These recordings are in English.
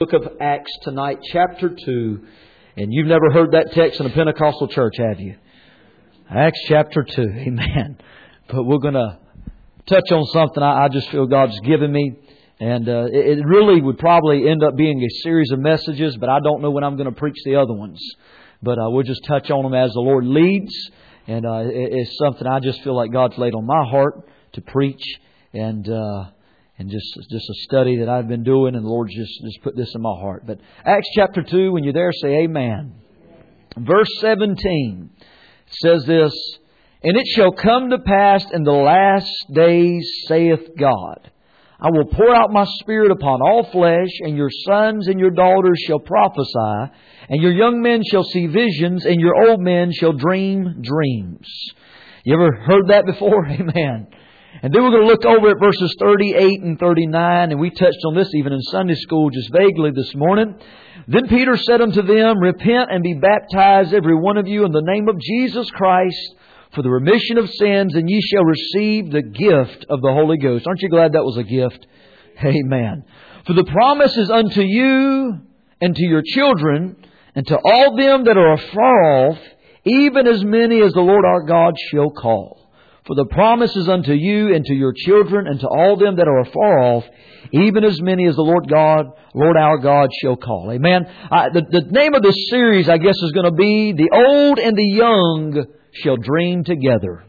Book of Acts tonight, chapter 2. And you've never heard that text in a Pentecostal church, have you? Acts chapter 2. Amen. But we're going to touch on something I just feel God's given me. And it really would probably end up being a series of messages, but I don't know when I'm going to preach the other ones. But we'll just touch on them as the Lord leads. And it's something I just feel like God's laid on my heart to preach. And just a study that I've been doing, and the Lord's just put this in my heart. But Acts chapter 2, when you're there, say amen. Verse 17 says this, "And it shall come to pass in the last days, saith God, I will pour out my Spirit upon all flesh, and your sons and your daughters shall prophesy, and your young men shall see visions, and your old men shall dream dreams." You ever heard that before? Amen. And then we're going to look over at verses 38 and 39, and we touched on this even in Sunday school just vaguely this morning. "Then Peter said unto them, Repent and be baptized every one of you in the name of Jesus Christ for the remission of sins, and ye shall receive the gift of the Holy Ghost." Aren't you glad that was a gift? Amen. "For the promise is unto you and to your children, and to all them that are afar off, even as many as the Lord our God shall call. For the promise is unto you and to your children and to all them that are afar off, even as many as the Lord our God shall call." Amen. The name of this series, I guess, is going to be "The Old and the Young Shall Dream Together."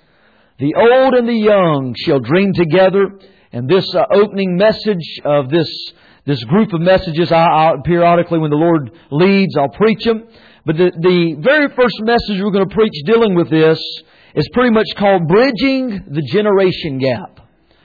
The old and the young shall dream together. And this opening message of this group of messages, I'll periodically, when the Lord leads, I'll preach them. But the very first message we're going to preach dealing with this is pretty much called Bridging the Generation Gap.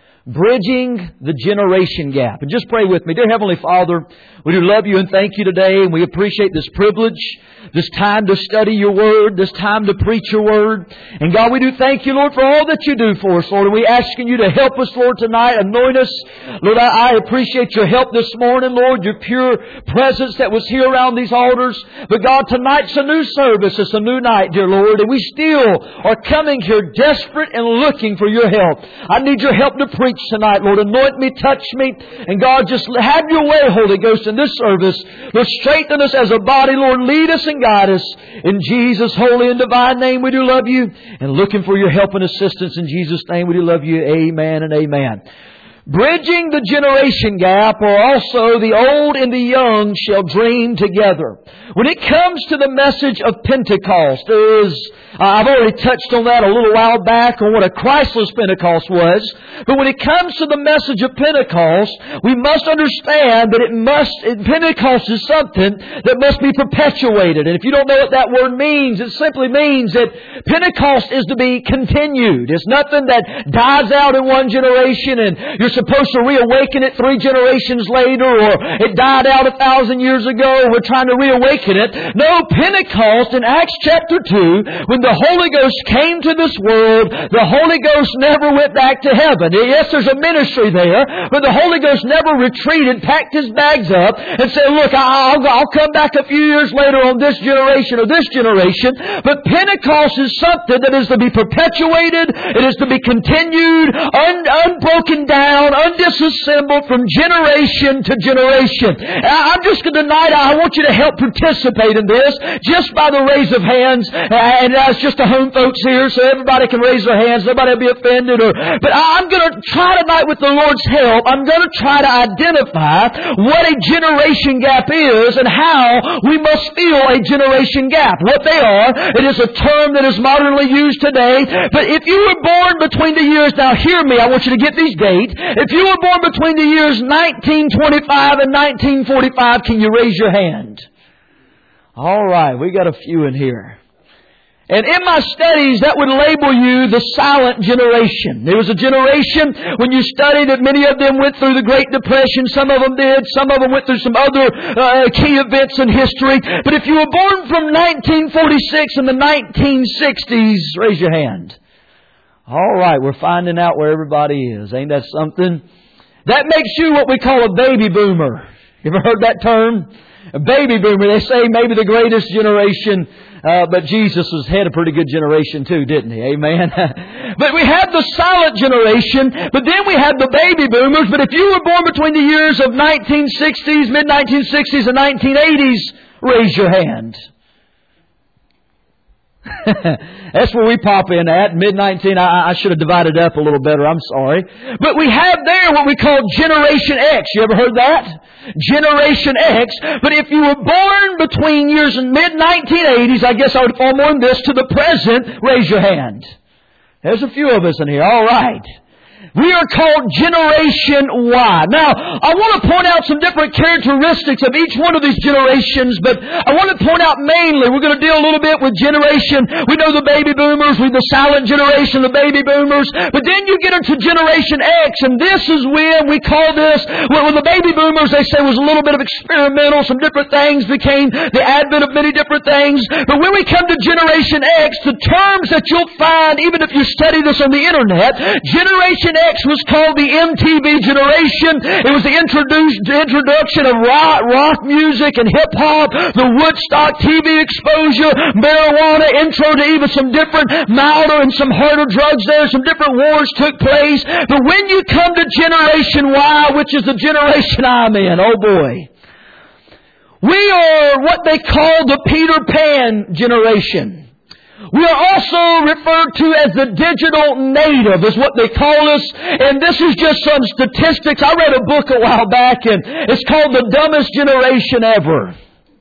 Bridging the Generation Gap. And just pray with me. Dear Heavenly Father, we do love You and thank You today, and we appreciate this privilege, this time to study Your Word, this time to preach Your Word. And God, we do thank You, Lord, for all that You do for us, Lord. And we asking You to help us, Lord, tonight. Anoint us. Lord, I appreciate Your help this morning, Lord, Your pure presence that was here around these altars. But God, tonight's a new service. It's a new night, dear Lord. And we still are coming here desperate and looking for Your help. I need Your help to preach tonight, Lord. Anoint me, touch me. And God, just have Your way, Holy Ghost, in this service. Lord, strengthen us as a body. Lord, lead us and guide us. In Jesus' holy and divine name, we do love You. And looking for Your help and assistance. In Jesus' name, we do love You. Amen and amen. Bridging the generation gap, or also the old and the young shall dream together. When it comes to the message of Pentecost, I've already touched on that a little while back on what a Christless Pentecost was. But when it comes to the message of Pentecost, we must understand that Pentecost is something that must be perpetuated. And if you don't know what that word means, it simply means that Pentecost is to be continued. It's nothing that dies out in one generation and you're supposed to reawaken it 3 generations later, or it died out 1,000 years ago and we're trying to reawaken it. No, Pentecost in Acts chapter 2, when the Holy Ghost came to this world, the Holy Ghost never went back to heaven. Yes, there's a ministry there, but the Holy Ghost never retreated, packed His bags up, and said, look, I'll come back a few years later on this generation or this generation. But Pentecost is something that is to be perpetuated. It is to be continued, unbroken down, undisassembled from generation to generation. Tonight, I want you to help participate in this just by the raise of hands. And it's just the home folks here, so everybody can raise their hands. Nobody will be offended. But I'm going to try tonight, with the Lord's help, I'm going to try to identify what a generation gap is and how we must fill a generation gap. What they are, it is a term that is modernly used today. But if you were born between the years, now hear me, I want you to get these dates. If you were born between the years 1925 and 1945, can you raise your hand? All right, we got a few in here. And in my studies, that would label you the silent generation. There was a generation when you studied that many of them went through the Great Depression. Some of them did. Some of them went through some other key events in history. But if you were born from 1946 and the 1960s, raise your hand. All right, we're finding out where everybody is. Ain't that something? That makes you what we call a baby boomer. You ever heard that term? A baby boomer. They say maybe the greatest generation, but Jesus was head of a pretty good generation too, didn't He? Amen. But we have the silent generation, but then we have the baby boomers. But if you were born between the years of 1960s, mid-1960s and 1980s, raise your hand. That's where we pop in at. Mid-19, I should have divided up a little better. I'm sorry. But we have there what we call Generation X. You ever heard that? Generation X. But if you were born between years in mid-1980s, I guess I would fall more in this, to the present, raise your hand. There's a few of us in here. All right. We are called Generation Y. Now, I want to point out some different characteristics of each one of these generations, but I want to point out mainly, we're going to deal a little bit with generation. We know the baby boomers, the silent generation, the baby boomers, but then you get into Generation X, and this is when we call this, when the baby boomers, they say, was a little bit of experimental, some different things became the advent of many different things. But when we come to Generation X, the terms that you'll find, even if you study this on the internet, Generation X was called the MTV generation. It was the introduction of rock music and hip-hop, the Woodstock TV exposure, marijuana, intro to even some different milder and some harder drugs there. Some different wars took place. But when you come to Generation Y, which is the generation I'm in, oh boy, we are what they call the Peter Pan generation. We are also referred to as the digital native, is what they call us. And this is just some statistics. I read a book a while back, and it's called The Dumbest Generation Ever.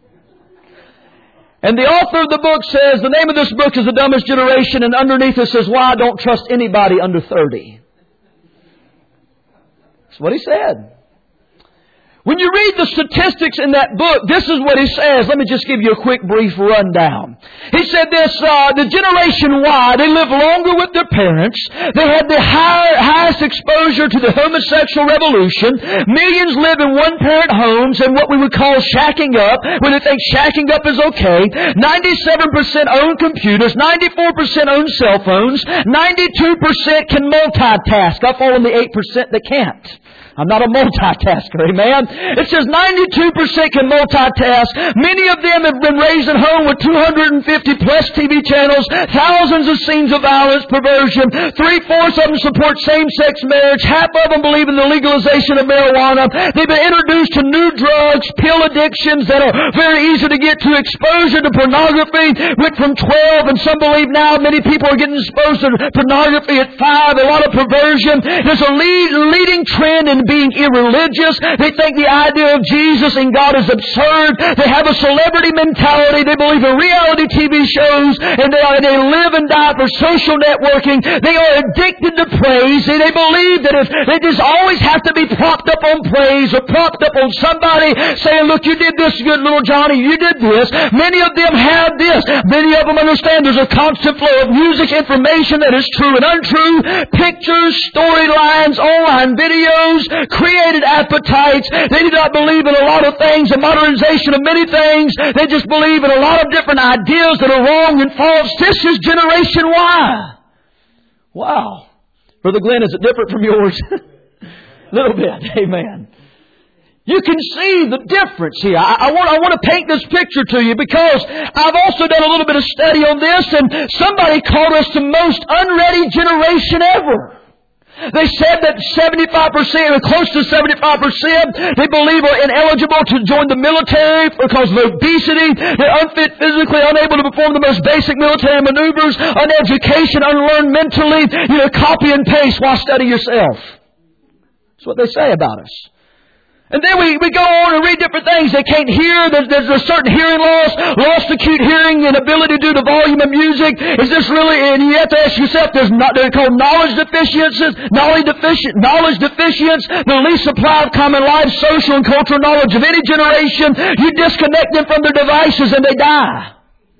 And the author of the book says, the name of this book is The Dumbest Generation, and underneath it says, Why I Don't Trust Anybody Under 30. That's what he said. When you read the statistics in that book, this is what he says. Let me just give you a quick brief rundown. He said this, the Generation Y, they live longer with their parents. They had the highest exposure to the homosexual revolution. Millions live in one-parent homes and what we would call shacking up, when they think shacking up is okay. 97% own computers. 94% own cell phones. 92% can multitask. I fall in the 8% that can't. I'm not a multitasker, amen? It says 92% can multitask. Many of them have been raised at home with 250 plus TV channels, thousands of scenes of violence, perversion. 3/4 of them support same-sex marriage. Half of them believe in the legalization of marijuana. They've been introduced to new drugs, pill addictions that are very easy to get to. Exposure to pornography went from 12, and some believe now many people are getting exposed to pornography at 5. A lot of perversion. There's a leading trend in being irreligious. They think the idea of Jesus and God is absurd. They have a celebrity mentality. They believe in reality TV shows, and they live and die for social networking. They are addicted to praise. They believe that if they just always have to be propped up on praise or propped up on somebody saying, look, you did this, good little Johnny, you did this. Many of them have this. Many of them understand there's a constant flow of music, information that is true and untrue, pictures, storylines, online videos, created appetites. They do not believe in a lot of things, the modernization of many things. They just believe in a lot of different ideas that are wrong and false. This is Generation Y. Wow. Brother Glenn, is it different from yours? A little bit. Amen. You can see the difference here. I want to paint this picture to you because I've also done a little bit of study on this, and somebody called us the most unready generation ever. They said that 75%, or close to 75%, they believe are ineligible to join the military because of obesity. They're unfit physically, unable to perform the most basic military maneuvers, uneducation, unlearned mentally. Copy and paste while study yourself. That's what they say about us. And then we go on and read different things. They can't hear. There's a certain hearing loss, lost acute hearing, inability due to volume of music. Is this really? And you have to ask yourself, they're called knowledge deficiencies. Knowledge deficiency, the least supply of common life, social and cultural knowledge of any generation. You disconnect them from their devices and they die.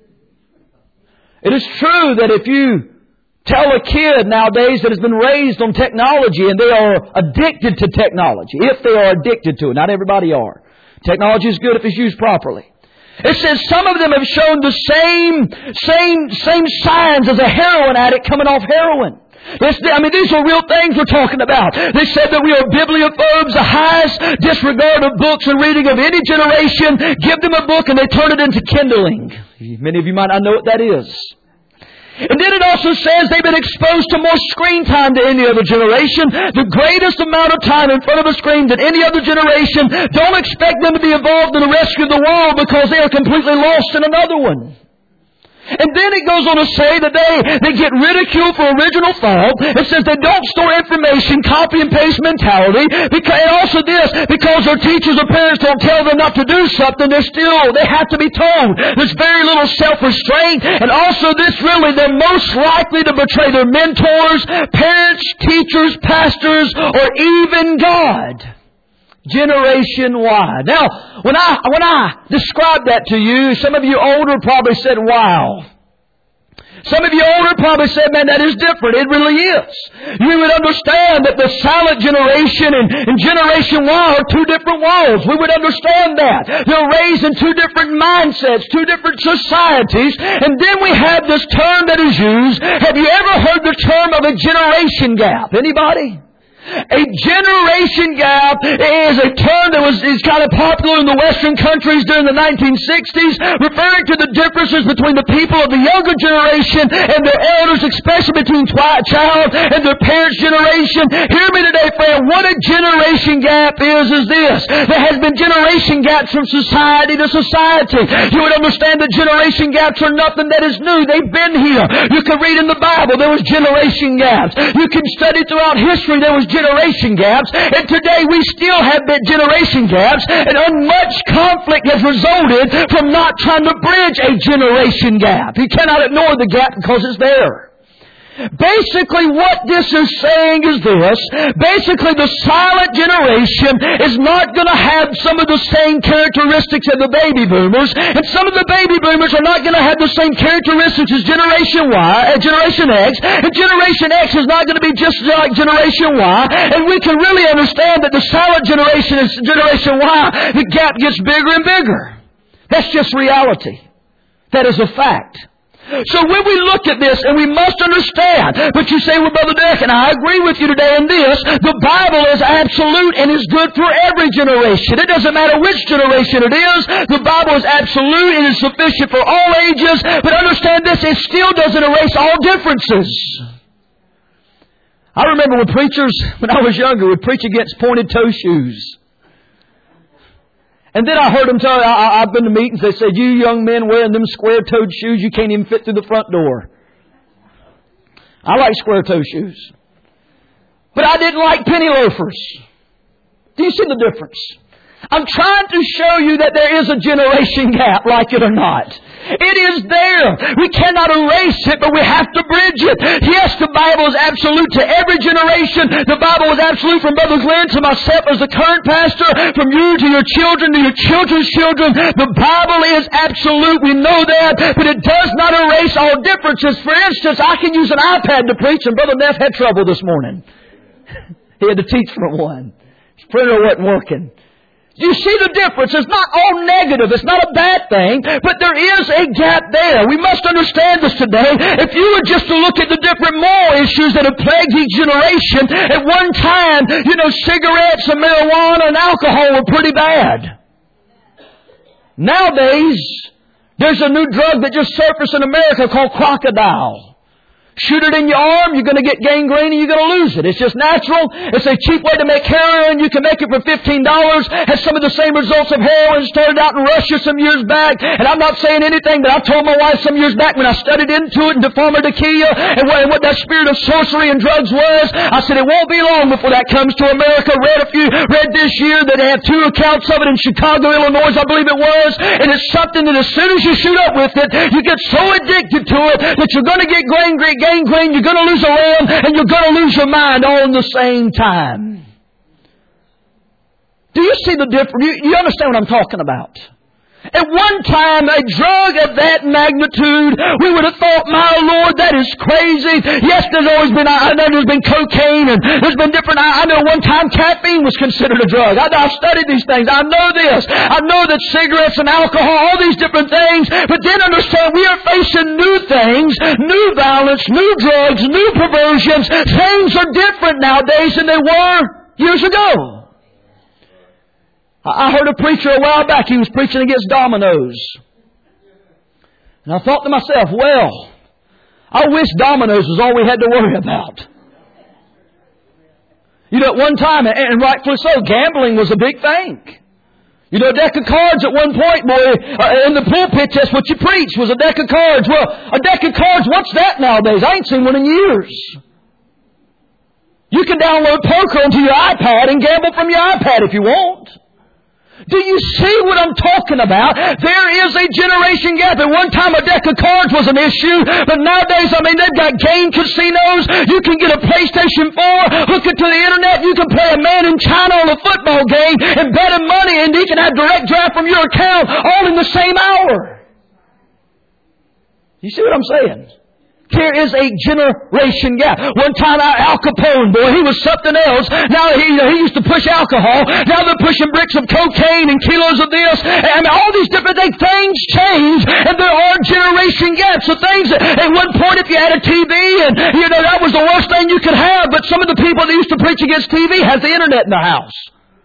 It is true that if you tell a kid nowadays that has been raised on technology and they are addicted to technology, if they are addicted to it, not everybody are. Technology is good if it's used properly. It says some of them have shown the same signs as a heroin addict coming off heroin. These are real things we're talking about. They said that we are bibliophobes, the highest disregard of books and reading of any generation. Give them a book and they turn it into kindling. Many of you might not know what that is. And then it also says they've been exposed to more screen time than any other generation. The greatest amount of time in front of a screen than any other generation. Don't expect them to be involved in the rescue of the world because they are completely lost in another one. And then it goes on to say that they get ridiculed for original thought. It says they don't store information, copy and paste mentality. And also this, because their teachers or parents don't tell them not to do something, they have to be told. There's very little self-restraint. And also this really, they're most likely to betray their mentors, parents, teachers, pastors, or even God. Generation Y. Now, when I describe that to you, some of you older probably said, wow. Some of you older probably said, man, that is different. It really is. You would understand that the silent generation and Generation Y are two different worlds. We would understand that. They're raised in two different mindsets, two different societies. And then we have this term that is used. Have you ever heard the term of a generation gap? Anybody? A generation gap is a term that is kind of popular in the Western countries during the 1960s, referring to the differences between the people of the younger generation and their elders, especially between child and their parents' generation. Hear me today, friend. What a generation gap is this. There has been generation gaps from society to society. You would understand that generation gaps are nothing that is new. They've been here. You can read in the Bible, there was generation gaps. You can study throughout history, there was generation gaps, and today we still have generation gaps, and much conflict has resulted from not trying to bridge a generation gap. You cannot ignore the gap because it's there. Basically, what this is saying is this. Basically, the silent generation is not going to have some of the same characteristics as the baby boomers, and some of the baby boomers are not going to have the same characteristics as Generation Y, Generation X, and Generation X is not going to be just like Generation Y, and we can really understand that the silent generation is Generation Y. The gap gets bigger and bigger. That's just reality. That is a fact. So when we look at this, and we must understand, but you say, well, Brother Derek, and I agree with you today in this, the Bible is absolute and is good for every generation. It doesn't matter which generation it is. The Bible is absolute and is sufficient for all ages. But understand this, it still doesn't erase all differences. I remember when I was younger, would preach against pointed toe shoes. And then I heard them tell, I've been to meetings, they said, you young men wearing them square-toed shoes, you can't even fit through the front door. I like square-toe shoes. But I didn't like penny loafers. Do you see the difference? I'm trying to show you that there is a generation gap, like it or not. It is there. We cannot erase it, but we have to bridge it. Yes, the Bible is absolute to every generation. The Bible is absolute from Brother Glenn to myself as the current pastor, from you to your children to your children's children. The Bible is absolute. We know that, but it does not erase all differences. For instance, I can use an iPad to preach, and Brother Neff had trouble this morning. He had to teach from one. His printer wasn't working. You see the difference? It's not all negative. It's not a bad thing. But there is a gap there. We must understand this today. If you were just to look at the different moral issues that have plagued each generation, at one time, cigarettes and marijuana and alcohol were pretty bad. Nowadays, there's a new drug that just surfaced in America called crocodile. Shoot it in your arm, you're going to get gangrene and you're going to lose it. It's just natural. It's a cheap way to make heroin. You can make it for $15. Has some of the same results of heroin. Started out in Russia some years back. And I'm not saying anything, but I told my wife some years back when I studied into it and the pharmakeia and what that spirit of sorcery and drugs was, I said it won't be long before that comes to America. Read this year that they have 2 accounts of it in Chicago, Illinois, I believe it was. And it's something that as soon as you shoot up with it, you get so addicted to it that you're going to get gangrene, you're going to lose a limb, and you're going to lose your mind all in the same time. Do you see the difference? You understand what I'm talking about? At one time, a drug of that magnitude, we would have thought, my Lord, that is crazy. Yes, there's always been, I know there's been cocaine and there's been different, I know one time caffeine was considered a drug. I've studied these things. I know this. I know that cigarettes and alcohol, all these different things. But then understand, we are facing new things, new violence, new drugs, new perversions. Things are different nowadays than they were years ago. I heard a preacher a while back, he was preaching against dominoes. And I thought to myself, well, I wish dominoes was all we had to worry about. You know, at one time, and rightfully so, gambling was a big thing. You know, a deck of cards at one point, boy, in the pulpit, that's what you preached, was a deck of cards. Well, a deck of cards, what's that nowadays? I ain't seen one in years. You can download poker onto your iPad and gamble from your iPad if you want. Do you see what I'm talking about? There is a generation gap. At one time, a deck of cards was an issue, but nowadays, they've got game casinos. You can get a PlayStation 4, hook it to the internet. You can play a man in China on a football game and bet him money, and he can have direct draft from your account all in the same hour. You see what I'm saying? Here is a generation gap. One time, Al Capone, boy, he was something else. Now he used to push alcohol. Now they're pushing bricks of cocaine and kilos of this. And all these different things. Things change, and there are generation gaps. So things, at one point, if you had a TV, and that was the worst thing you could have. But some of the people that used to preach against TV has the internet in the house.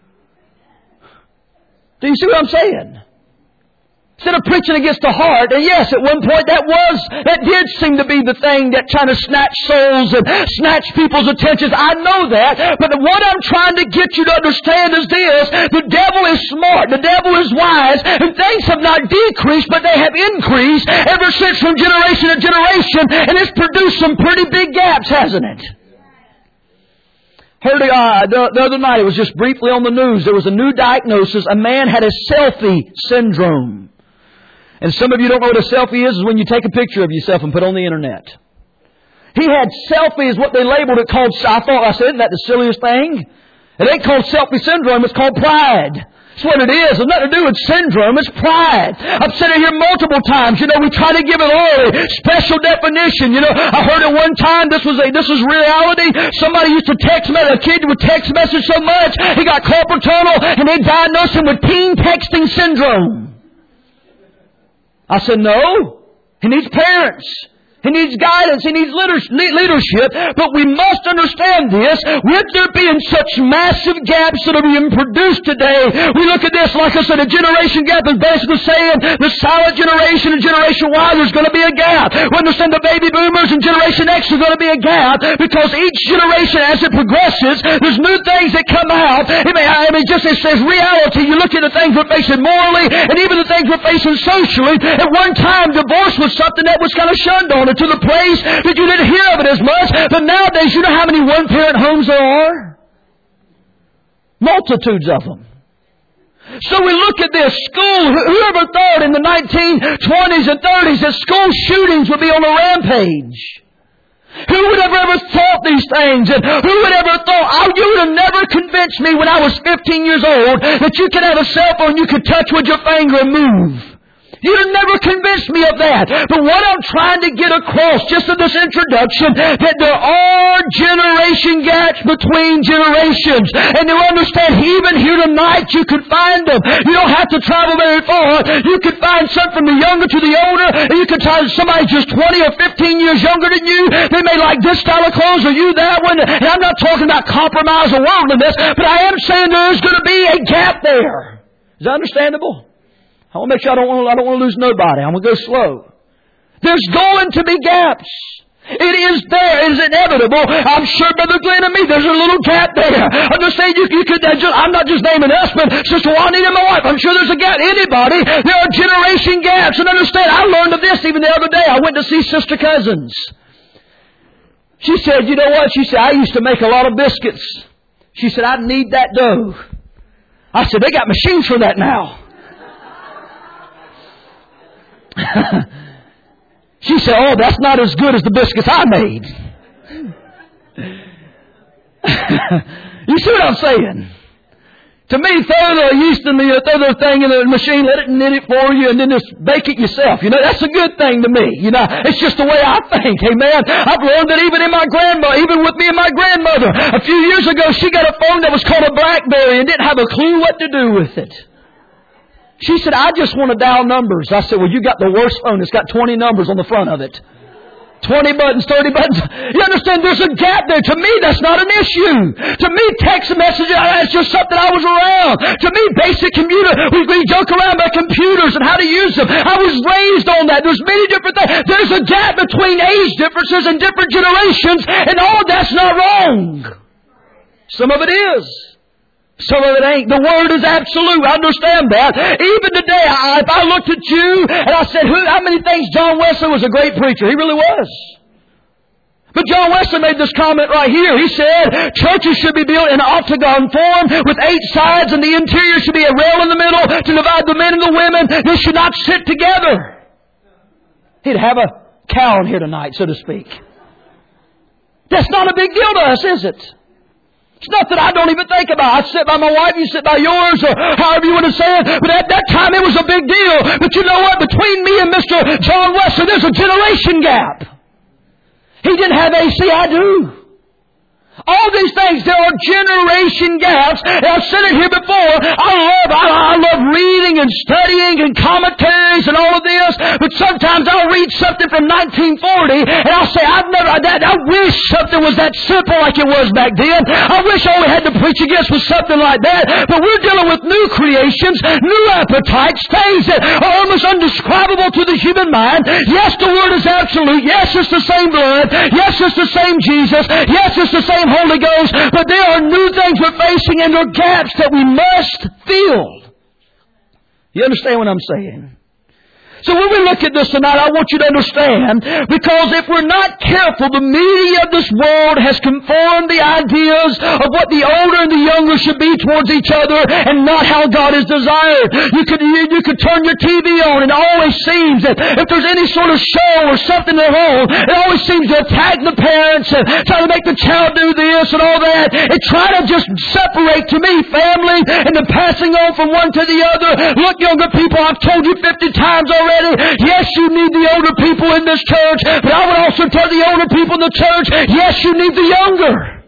Do you see what I'm saying? Instead of preaching against the heart, and yes, at one point that did seem to be the thing that trying to snatch souls and snatch people's attentions. I know that. But what I'm trying to get you to understand is this. The devil is smart. The devil is wise. And things have not decreased, but they have increased ever since from generation to generation. And it's produced some pretty big gaps, hasn't it? Heard the other night, it was just briefly on the news. There was a new diagnosis. A man had a selfie syndrome. And some of you don't know what a selfie is when you take a picture of yourself and put it on the internet. He had selfie is what they labeled it called. I said, isn't that the silliest thing? It ain't called selfie syndrome, it's called pride. That's what it is. It's nothing to do with syndrome, it's pride. I've said it here multiple times. We try to give it all a special definition. I heard it one time, this was reality. Somebody used to a kid would text message so much, he got carpal tunnel, and they diagnosed him with teen texting syndrome. I said, no. He needs parents. He needs guidance. He needs leadership. But we must understand this. With there being such massive gaps that are being produced today, we look at this, like I said, a generation gap is basically saying the silent generation and Generation Y, there's going to be a gap. We understand the baby boomers and Generation X is going to be a gap because each generation, as it progresses, there's new things that come out. Just as says reality, you look at the things we're facing morally and even the things we're facing socially. At one time, divorce was something that was kind of shunned on. To the place that you didn't hear of it as much. But nowadays, you know how many one-parent homes there are? Multitudes of them. So we look at this school. Whoever thought in the 1920s and 30s that school shootings would be on a rampage? Who would have ever thought these things? And who would have ever thought, you would have never convinced me when I was 15 years old that you could have a cell phone you could touch with your finger and move. You'd have never convinced me of that. But what I'm trying to get across, just in this introduction, that there are generation gaps between generations. And to understand, even here tonight, you could find them. You don't have to travel very far. You could find some from the younger to the older. And you could find somebody just 20 or 15 years younger than you. They may like this style of clothes or you that one. And I'm not talking about compromise or worldliness, but I am saying there is going to be a gap there. Is that understandable? I want to make sure I don't want to lose nobody. I'm going to go slow. There's going to be gaps. It is there. It is inevitable. I'm sure Brother Glenn and me, there's a little gap there. Understand, you could, I'm not just naming us, but Sister Juanita and my wife, I'm sure there's a gap. Anybody, there are generation gaps. And understand, I learned of this even the other day. I went to see Sister Cousins. She said, you know what? She said, I used to make a lot of biscuits. She said, I need that dough. I said, they got machines for that now. She said, oh, that's not as good as the biscuits I made. You see what I'm saying? To me, throw the yeast in throw the thing in the machine, let it knit it for you, and then just bake it yourself. That's a good thing to me. It's just the way I think. Amen. I've learned that even with me and my grandmother, a few years ago, she got a phone that was called a BlackBerry and didn't have a clue what to do with it. She said, I just want to dial numbers. I said, well, you got the worst phone. It's got 20 numbers on the front of it. 20 buttons, 30 buttons. You understand, there's a gap there. To me, that's not an issue. To me, text messages, that's just something I was around. To me, basic computer, we joke around about computers and how to use them. I was raised on that. There's many different things. There's a gap between age differences and different generations, and all that's not wrong. Some of it is. Some of it ain't. The Word is absolute. I understand that. Even today, if I looked at you and I said, how many things John Wesley was a great preacher? He really was. But John Wesley made this comment right here. He said, churches should be built in octagon form with 8 sides, and the interior should be a rail in the middle to divide the men and the women. They should not sit together. He'd have a cow in here tonight, so to speak. That's not a big deal to us, is it? It's nothing I don't even think about. I sit by my wife, you sit by yours, or however you want to say it. But at that time, it was a big deal. But you know what? Between me and Mr. John Wesley, there's a generation gap. He didn't have AC, I do. All these things, there are generation gaps. And I've said it here before. I love reading and studying and commentaries and all of this. But sometimes I'll read something from 1940 and I'll say, I wish something was that simple like it was back then. I wish all we had to preach against was something like that. But we're dealing with new creations, new appetites, things that are almost undescribable to the human mind. Yes, the Word is absolute. Yes, it's the same blood. Yes, it's the same Jesus. Yes, it's the same Holy Ghost, but there are new things we're facing and there are gaps that we must fill. You understand what I'm saying? So when we look at this tonight, I want you to understand, because if we're not careful, the media of this world has conformed the ideas of what the older and the younger should be towards each other and not how God is desired. You could turn your TV on and it always seems that if there's any sort of show or something at home, it always seems to attack the parents and try to make the child do this and all that. And try to just separate, to me, family and the passing on from one to the other. Look, younger people, I've told you 50 times already. Yes, you need the older people in this church, but I would also tell the older people in the church, yes, you need the younger.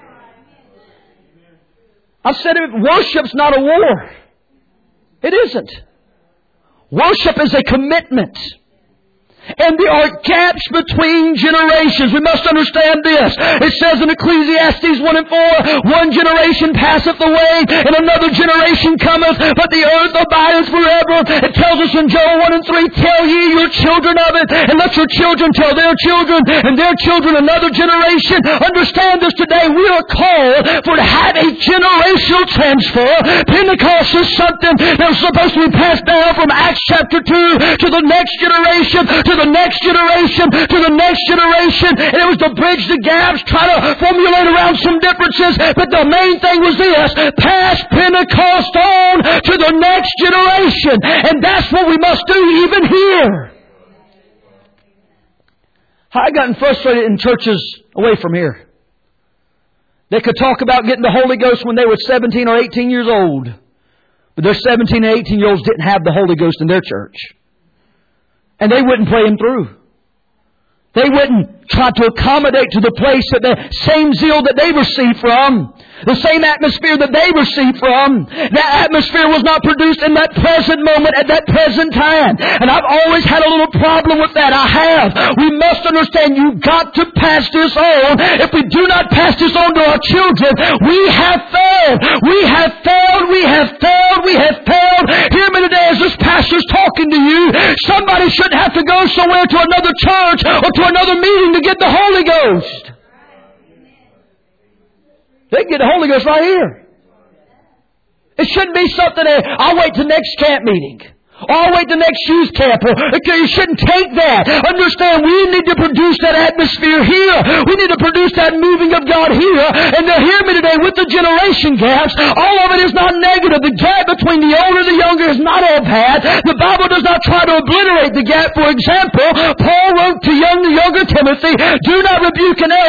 I've said it, worship's not a war. It isn't. Worship is a commitment. And there are gaps between generations. We must understand this. It says in Ecclesiastes 1 and 4, one generation passeth away, and another generation cometh, but the earth abideth forever. It tells us in Joel 1 and 3, tell ye your children of it, and let your children tell their children, and their children another generation. Understand this today. We are called for to have a generational transfer. Pentecost is something that was supposed to be passed down from Acts chapter 2 to the next generation, to the next generation, to the next generation. And it was to bridge the gaps, try to formulate around some differences. But the main thing was this: pass Pentecost on to the next generation. And that's what we must do even here. I gotten frustrated in churches away from here. They could talk about getting the Holy Ghost when they were 17 or 18 years old. But their 17 and 18-year-olds didn't have the Holy Ghost in their church. And they wouldn't pray Him through. They wouldn't try to accommodate to the place that the same zeal that they received from, the same atmosphere that they received from. That atmosphere was not produced in that present moment at that present time. And I've always had a little problem with that. I have. We must understand you've got to pass this on. If we do not pass this on to our children, we have failed. We have failed. We have failed. We have failed. Hear me today as this pastor's talking to you. Somebody shouldn't have to go somewhere to another church or to another meeting to get the Holy Ghost. They can get the Holy Ghost right here. It shouldn't be something that I'll wait till next camp meeting. Or I'll wait the next youth camp. Okay, you shouldn't take that. Understand, we need to produce that atmosphere here. We need to produce that moving of God here. And to hear me today with the generation gaps, all of it is not negative. The gap between the older and the younger is not all bad. The Bible does not try to obliterate the gap. For example, Paul wrote to the younger Timothy, do not rebuke an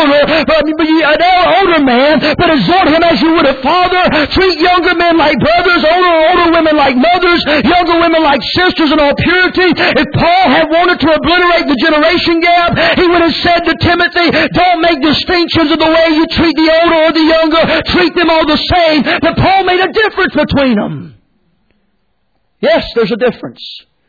older man, but exhort him as you would a father. Treat younger men like brothers, older women like mothers, younger women like sisters in all purity. If Paul had wanted to obliterate the generation gap, he would have said to Timothy, don't make distinctions of the way you treat the older or the younger. Treat them all the same. But Paul made a difference between them. Yes, there's a difference.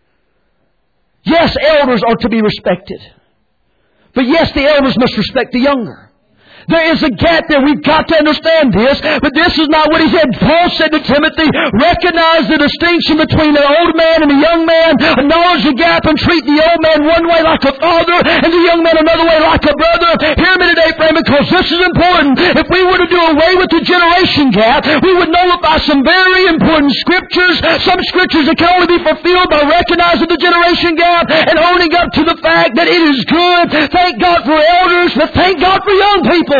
Yes, elders are to be respected. But yes, the elders must respect the younger. There is a gap there. We've got to understand this. But this is not what he said. Paul said to Timothy, recognize the distinction between the old man and the young man. Acknowledge the gap and treat the old man one way like a father and the young man another way like a brother. Hear me today, friend, because this is important. If we were to do away with the generation gap, we would nullify some very important scriptures. Some scriptures that can only be fulfilled by recognizing the generation gap and owning up to the fact that it is good. Thank God for elders, but thank God for young people.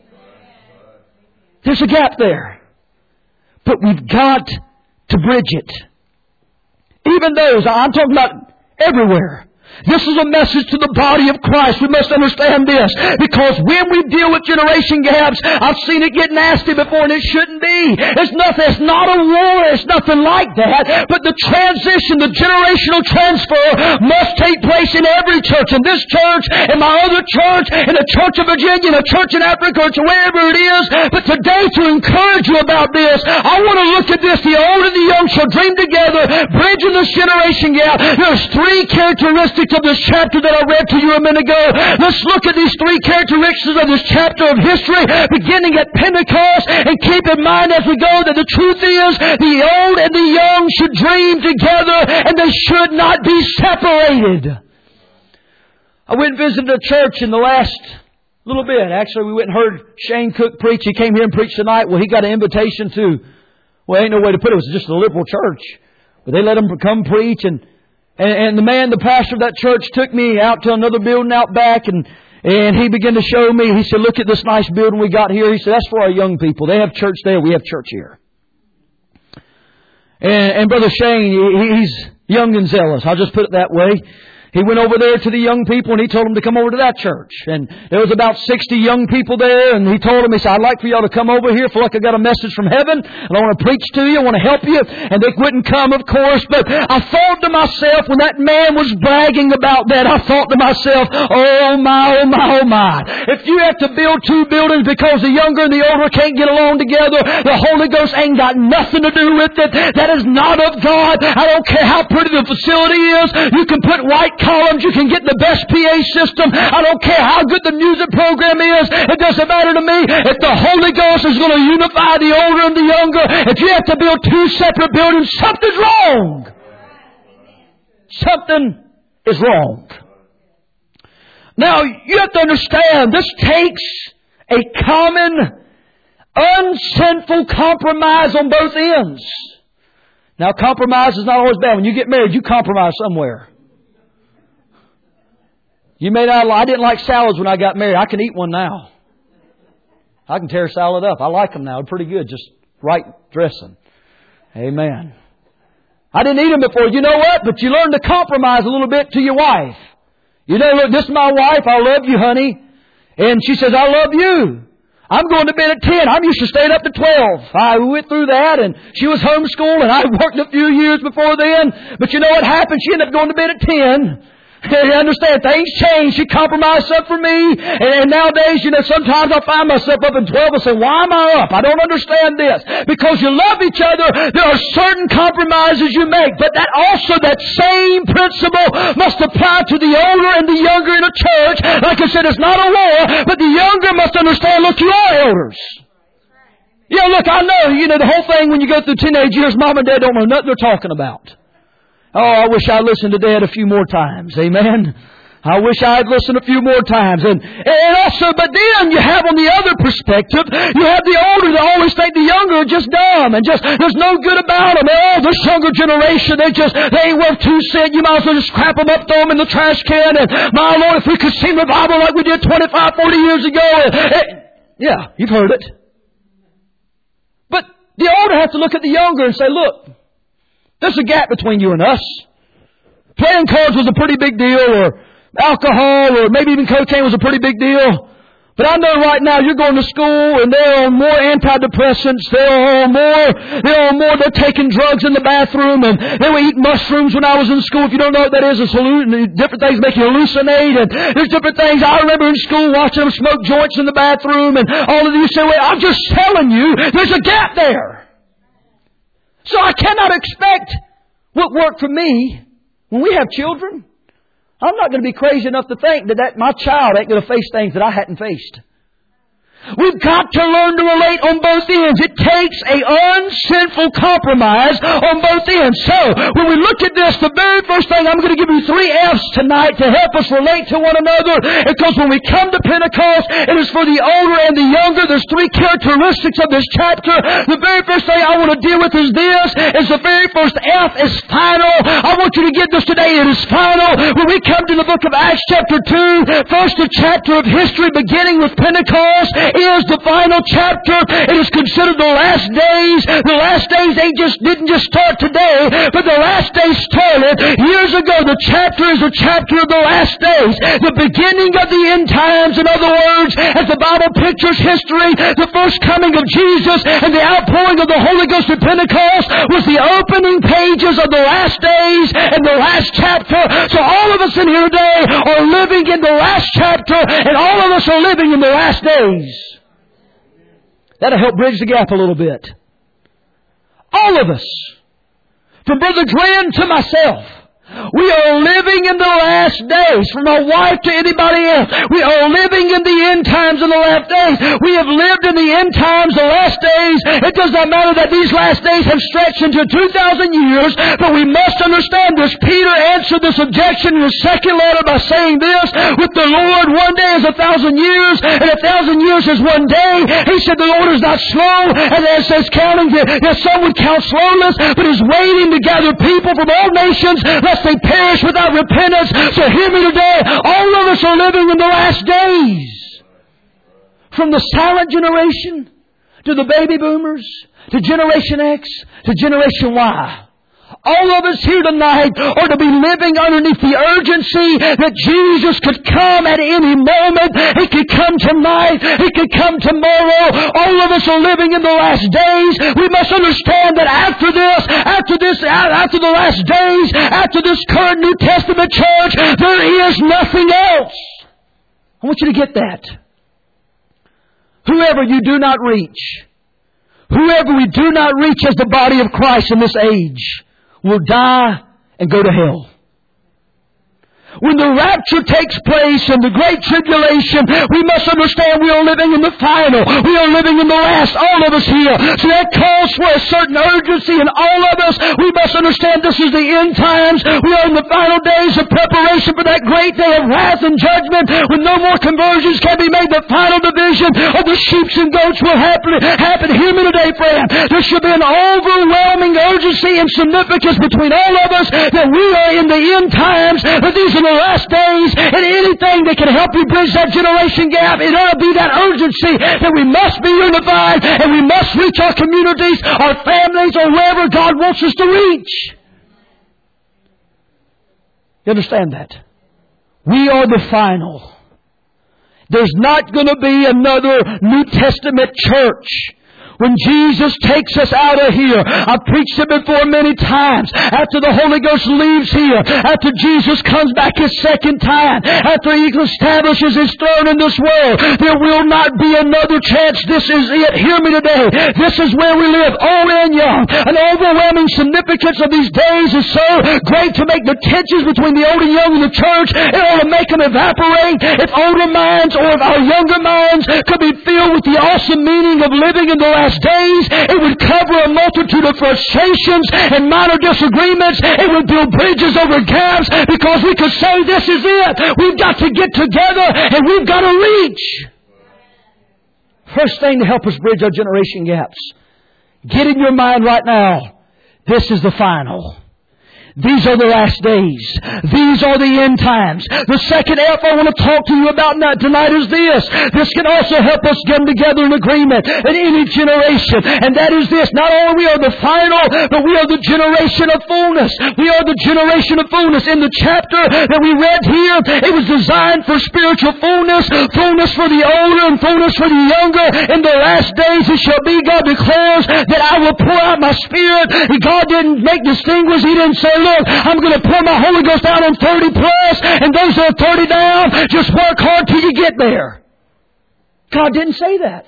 There's a gap there. But we've got to bridge it. Even those, I'm talking about everywhere. This is a message to the body of Christ. We must understand this. Because when we deal with generation gaps, I've seen it get nasty before and it shouldn't be. It's not a war. It's nothing like that. But the transition, the generational transfer must take place in every church. In this church, in my other church, in a church of Virginia, in a church in Africa, or wherever it is. But today, to encourage you about this, I want to look at this. The old and the young shall dream together, bridging this generation gap. There's three characteristics of this chapter that I read to you a minute ago. Let's look at these three characteristics of this chapter of history, beginning at Pentecost, and keep in mind as we go that the truth is the old and the young should dream together and they should not be separated. I went and visited a church in the last little bit. Actually, we went and heard Shane Cook preach. He came here and preached tonight. Well, he got an invitation to, well, ain't no way to put it. It was just a liberal church. But they let him come preach, and the pastor of that church took me out to another building out back, and he began to show me. He said, look at this nice building we got here. He said, that's for our young people. They have church there. We have church here. And Brother Shane, he's young and zealous. I'll just put it that way. He went over there to the young people and he told them to come over to that church. And there was about 60 young people there, and he told them, he said, I'd like for y'all to come over here. I feel like I got a message from heaven and I want to preach to you. I want to help you. And they wouldn't come, of course. But I thought to myself, when that man was bragging about that, I thought to myself, oh my, oh my, oh my. If you have to build two buildings because the younger and the older can't get along together, the Holy Ghost ain't got nothing to do with it. That is not of God. I don't care how pretty the facility is. You can put white columns. You can get the best PA system. I don't care how good the music program is. It doesn't matter to me. If the Holy Ghost is going to unify the older and the younger, if you have to build two separate buildings, something's wrong. Something is wrong. Now, you have to understand, this takes a common, unsinful compromise on both ends. Now, compromise is not always bad. When you get married, you compromise somewhere. You may not. I didn't like salads when I got married. I can eat one now. I can tear a salad up. I like them now. They're pretty good. Just right dressing. Amen. I didn't eat them before. You know what? But you learn to compromise a little bit to your wife. You know, look, this is my wife. I love you, honey. And she says, I love you. I'm going to bed at 10. I'm used to staying up to 12. I went through that, and she was homeschooled, and I worked a few years before then. But you know what happened? She ended up going to bed at 10. You understand, things change. She compromised up for me. And nowadays, you know, sometimes I find myself up at 12 and say, why am I up? I don't understand this. Because you love each other, there are certain compromises you make. But that same principle must apply to the older and the younger in a church. Like I said, it's not a war, but the younger must understand, look, you are elders. Yeah, look, I know, you know, the whole thing when you go through teenage years, mom and dad don't know nothing they're talking about. Oh, I wish I listened to Dad a few more times. Amen. I wish I had listened a few more times. And also, but then you have on the other perspective, you have the older that always think the younger are just dumb and just, there's no good about them. Oh, this younger generation, they ain't worth 2 cents. You might as well just crap them up, throw them in the trash can. And my Lord, if we could sing revival like we did 25, 40 years ago. Yeah, you've heard it. But the older have to look at the younger and say, look, there's a gap between you and us. Playing cards was a pretty big deal, or alcohol, or maybe even cocaine was a pretty big deal. But I know right now you're going to school and they're on more antidepressants. They're taking drugs in the bathroom, and they were eating mushrooms when I was in school. If you don't know what that is, it's different things make you hallucinate, and there's different things. I remember in school watching them smoke joints in the bathroom, and all of you say, well, I'm just telling you, there's a gap there. So I cannot expect what worked for me when we have children. I'm not going to be crazy enough to think that my child ain't going to face things that I hadn't faced. We've got to learn to relate on both ends. It takes an unsinful compromise on both ends. So, when we look at this, the very first thing, I'm going to give you 3 F's tonight to help us relate to one another. Because when we come to Pentecost, it is for the older and the younger. There's 3 characteristics of this chapter. The very first thing I want to deal with is this, is the very first F is final. I want you to get this today. It is final. When we come to the book of Acts chapter 2, first a chapter of history beginning with Pentecost, is the final chapter. It is considered the last days. The last days didn't just start today, but the last days started years ago. The chapter is a chapter of the last days. The beginning of the end times. In other words, as the Bible pictures history, the first coming of Jesus and the outpouring of the Holy Ghost at Pentecost was the opening pages of the last days and the last chapter. So all of us in here today are living in the last chapter, and all of us are living in the last days. That'll help bridge the gap a little bit. All of us, from Brother Glenn to myself, we are living in the last days. From my wife to anybody else, we are living in the end times and the last days. We have lived in the end times, the last days. It does not matter that these last days have stretched into 2,000 years, but we must understand this. Peter answered this objection in his second letter by saying this, with the Lord 1 day is 1,000 years, and 1,000 years is 1 day. He said the Lord is not slow, and as says counting, that some would count slowness, but is waiting to gather people from all nations, lest they perish without repentance. So hear me today. All of us are living in the last days. From the silent generation to the baby boomers to Generation X to Generation Y. All of us here tonight are to be living underneath the urgency that Jesus could come at any moment. He could come tonight. He could come tomorrow. All of us are living in the last days. We must understand that after the last days, after this current New Testament church, there is nothing else. I want you to get that. Whoever you do not reach, whoever we do not reach as the body of Christ in this age, will die and go to hell. When the rapture takes place and the great tribulation, we must understand we are living in the final. We are living in the last, all of us here. So that calls for a certain urgency in all of us. We must understand this is the end times. We are in the final days of preparation for that great day of wrath and judgment when no more conversions can be made. The final division of the sheep and goats will happen. Hear me today, friend. There should be an overwhelming urgency and significance between all of us that we are in the end times, that these are the last days, and anything that can help you bridge that generation gap, it ought to be that urgency that we must be unified and we must reach our communities, our families, or wherever God wants us to reach. You understand that? We are the final. There's not going to be another New Testament church. When Jesus takes us out of here, I've preached it before many times. After the Holy Ghost leaves here, after Jesus comes back His second time, after He establishes His throne in this world, there will not be another chance. This is it. Hear me today. This is where we live, old and young. An overwhelming significance of these days is so great to make the tensions between the old and young in the church, in order to make them evaporate. If older minds or if our younger minds could be filled with the awesome meaning of living in the last last days. It would cover a multitude of frustrations and minor disagreements. It would build bridges over gaps because we could say, this is it. We've got to get together and we've got to reach. First thing to help us bridge our generation gaps. Get in your mind right now, this is the final. These are the last days. These are the end times. The second F I want to talk to you about tonight is this. This can also help us come together in agreement in any generation. And that is this. Not only we are the final, but we are the generation of fullness. We are the generation of fullness. In the chapter that we read here, it was designed for spiritual fullness. Fullness for the older and fullness for the younger. In the last days it shall be, God declares, that I will pour out my Spirit. God didn't make distinguish. He didn't say, look, I'm going to pour my Holy Ghost out on 30 plus, and those that are 30 down, just work hard till you get there. God didn't say that.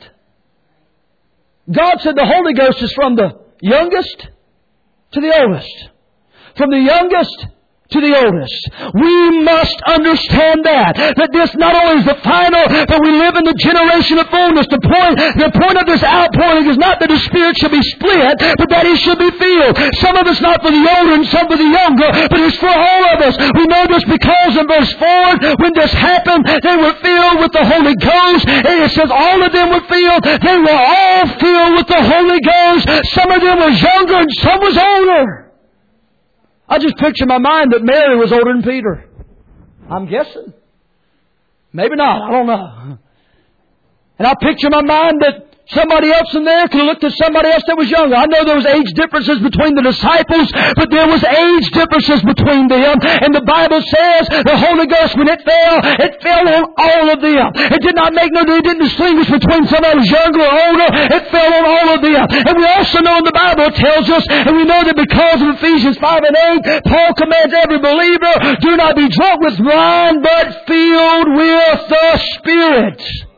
God said the Holy Ghost is from the youngest to the oldest. From the youngest to the oldest. We must understand that this not only is the final, but we live in the generation of fullness. The point of this outpouring is not that the Spirit should be split, but that He should be filled. Some of it's not for the older and some for the younger, but it's for all of us. We know this because in verse 4, when this happened, they were filled with the Holy Ghost. And it says all of them were filled. They were all filled with the Holy Ghost. Some of them was younger and some was older. I just picture in my mind that Mary was older than Peter. I'm guessing. Maybe not. I don't know. And I picture in my mind that somebody else in there could have looked at somebody else that was younger. I know there was age differences between the disciples, but there was age differences between them. And the Bible says the Holy Ghost, when it fell on all of them. It did not make no, it didn't distinguish between somebody who was younger or older. It fell on all of them. And we also know in the Bible it tells us, and we know that because of Ephesians 5 and 8, Paul commands every believer, do not be drunk with wine, but filled with the Spirit.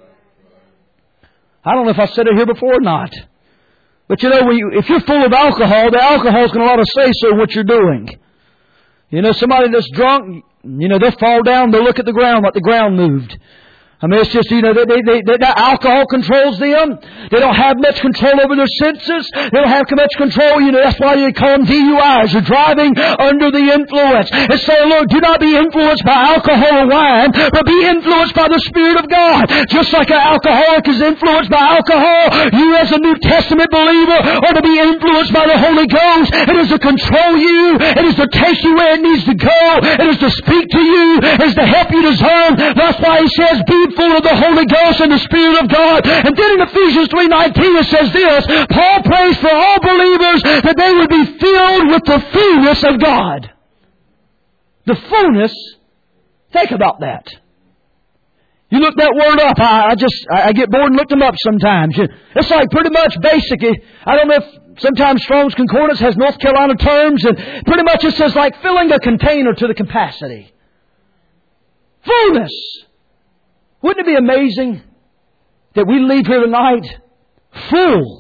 I don't know if I said it here before or not. But you know, if you're full of alcohol, the alcohol's going to let us say so what you're doing. You know, somebody that's drunk, you know, they'll fall down, they'll look at the ground like the ground moved. I mean, it's just, you know, that alcohol controls them. They don't have much control over their senses. They don't have much control. You know, that's why they call them DUIs. You're driving under the influence. It's saying, Lord, do not be influenced by alcohol or wine, but be influenced by the Spirit of God. Just like an alcoholic is influenced by alcohol, you as a New Testament believer are to be influenced by the Holy Ghost. It is to control you. It is to take you where it needs to go. It is to speak to you. It is to help you discern. That's why He says, be full of the Holy Ghost and the Spirit of God. And then in Ephesians 3:19 it says this, Paul prays for all believers that they would be filled with the fullness of God. The fullness, think about that. You look that word up, I get bored and look them up sometimes. It's like pretty much basic. I don't know if sometimes Strong's Concordance has North Carolina terms, and pretty much it says like filling a container to the capacity. Fullness. Wouldn't it be amazing that we leave here tonight full?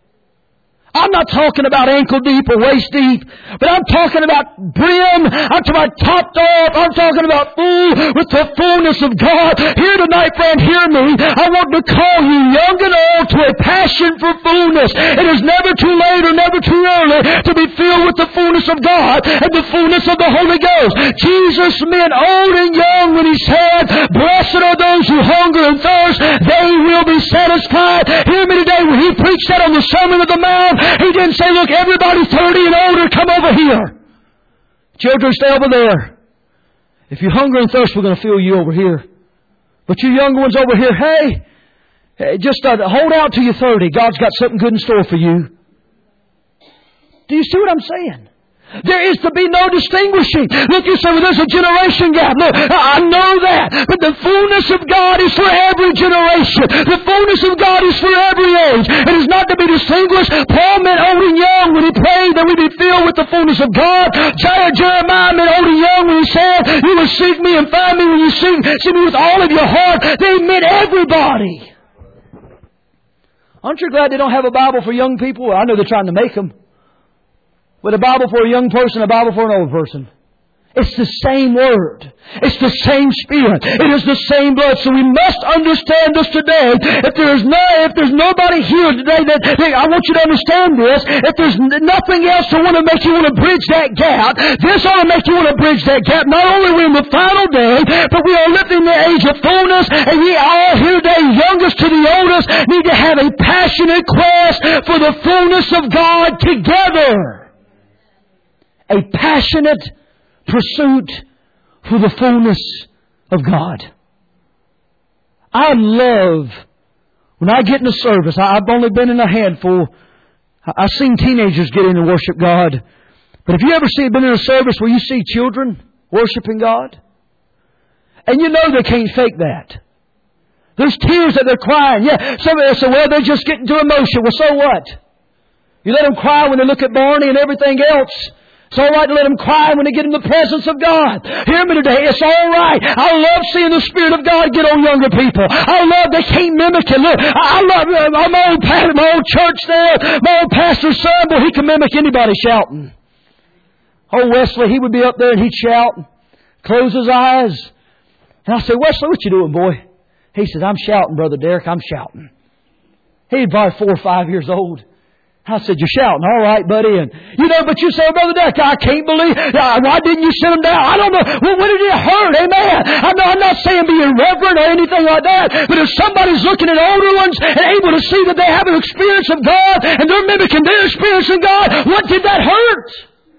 I'm not talking about ankle deep or waist deep, but I'm talking about brim. I'm talking about topped off. I'm talking about full with the fullness of God. Here tonight, friend, hear me. I want to call you young and old to a passion for fullness. It is never too late or never too early to be filled with the fullness of God and the fullness of the Holy Ghost. Jesus meant old and young when He said, blessed are those who hunger and thirst. They will be satisfied. Hear me today. When He preached that on the Sermon on the Mount, He didn't say, look, everybody 30 and older, come over here. Children, stay over there. If you hunger and thirst, we're going to fill you over here. But you younger ones over here, hey, just hold out till you're 30. God's got something good in store for you. Do you see what I'm saying? There is to be no distinguishing. Look, you say, well, there's a generation gap. Look, I know that. But the fullness of God is for every generation. The fullness of God is for every age. It is not to be distinguished. Paul meant old and young when he prayed that we be filled with the fullness of God. Jeremiah meant old and young when he said, you will seek me and find me when you seek me with all of your heart. They meant everybody. Aren't you glad they don't have a Bible for young people? Well, I know they're trying to make them. With a Bible for a young person, a Bible for an old person. It's the same Word. It's the same Spirit. It is the same blood. So we must understand this today. If there's nobody here today I want you to understand this. If there's nothing else to want to make you want to bridge that gap, this ought to make you want to bridge that gap. Not only are we in the final day, but we are living in the age of fullness, and we all here today, youngest to the oldest, need to have a passionate quest for the fullness of God together. A passionate pursuit for the fullness of God. I love when I get in a service. I've only been in a handful. I've seen teenagers get in and worship God. But have you ever been in a service where you see children worshiping God? And you know they can't fake that. There's tears that they're crying. Yeah, somebody say, well, they're just getting too emotional. Well, so what? You let them cry when they look at Barney and everything else. It's all right to let them cry when they get in the presence of God. Hear me today. It's all right. I love seeing the Spirit of God get on younger people. I love they can't mimic it. Look, I love my old church there. My old pastor's son, boy, he can mimic anybody shouting. Oh, Wesley, he would be up there and he'd shout, close his eyes. And I said, Wesley, what you doing, boy? He said, I'm shouting, Brother Derek. I'm shouting. He's probably 4 or 5 years old. I said, you're shouting. All right, buddy. And, but you say, Brother Derek, I can't believe, why didn't you sit him down? I don't know. Well, what did it hurt? Amen. I'm not saying be irreverent or anything like that. But if somebody's looking at older ones and able to see that they have an experience of God and they're mimicking their experience of God, what did that hurt?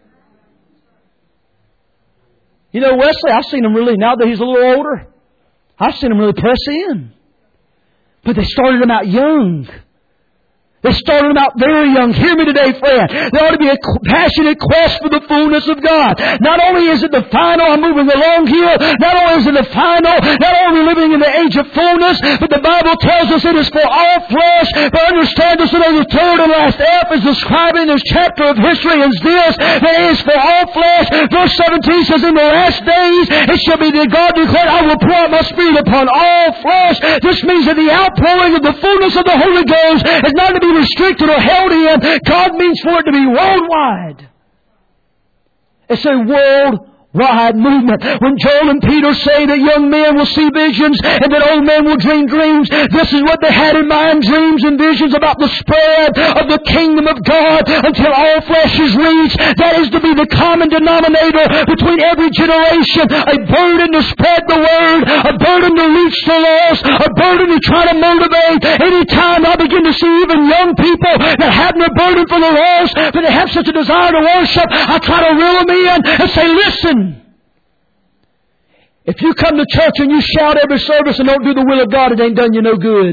Wesley, I've seen him really, now that he's a little older, I've seen him really press in. But they started him out young. They started them out very young. Hear me today, friend. There ought to be a passionate quest for the fullness of God. Not only is it the final, I'm moving along here, not only is it the final, not only living in the age of fullness, but the Bible tells us it is for all flesh. But understand this, the third and last F is describing this chapter of history is this, that it is for all flesh. Verse 17 says, in the last days it shall be that God declared, I will pour out my Spirit upon all flesh. This means that the outpouring of the fullness of the Holy Ghost is not to be restricted or held in. God means for it to be worldwide. It's a worldwide movement. When Joel and Peter say that young men will see visions and that old men will dream dreams, this is what they had in mind, dreams and visions about the spread of the kingdom of God until all flesh is reached. That is to be the common denominator between every generation. A burden to spread the word, a burden to reach the lost, a burden to try to motivate. Anytime I begin to see even young people that have no burden for the lost, but they have such a desire to worship, I try to reel them in and say, listen, if you come to church and you shout every service and don't do the will of God, it ain't done you no good.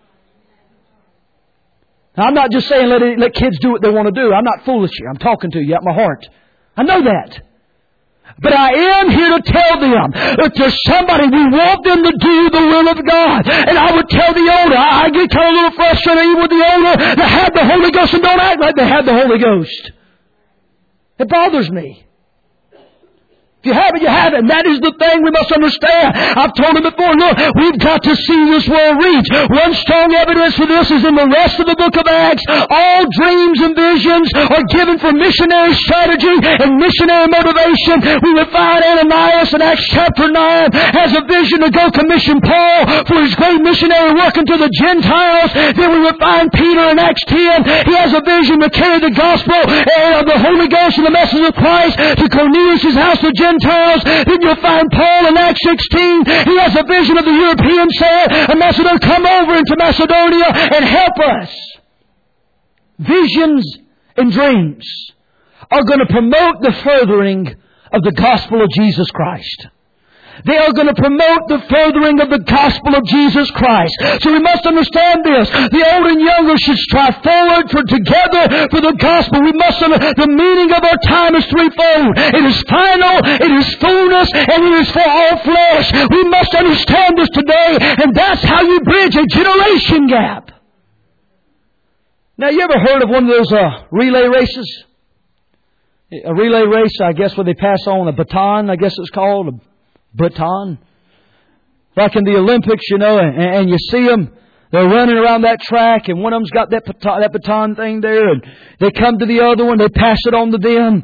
Now, I'm not just saying let kids do what they want to do. I'm not foolish here. I'm talking to you out my heart. I know that. But I am here to tell them that there's somebody, we want them to do the will of God. And I would tell the older, I get kind of a little frustrated even with the older that have the Holy Ghost and don't act like they have the Holy Ghost. It bothers me. If you have it, you have it. And that is the thing we must understand. I've told them before, look, we've got to see this world reach. One strong evidence for this is in the rest of the book of Acts. All dreams and visions are given for missionary strategy and missionary motivation. We would find Ananias in Acts chapter 9 has a vision to go commission Paul for his great missionary work unto the Gentiles. Then we would find Peter in Acts 10. He has a vision to carry the gospel of the Holy Ghost and the message of Christ to Cornelius' house, the Gentiles. Then you'll find Paul in Acts 16. He has a vision of the European saying, a Macedonia, come over into Macedonia and help us. Visions and dreams are going to promote the furthering of the gospel of Jesus Christ. They are going to promote the furthering of the gospel of Jesus Christ. So we must understand this. The old and younger should strive forward together for the gospel. We must understand the meaning of our time is threefold. It is final, it is fullness, and it is for all flesh. We must understand this today, and that's how you bridge a generation gap. Now, you ever heard of one of those relay races? A relay race, I guess, where they pass on a baton, I guess it's called, a baton. Like in the Olympics, and you see them, they're running around that track, and one of them's got that baton thing there, and they come to the other one, they pass it on to them.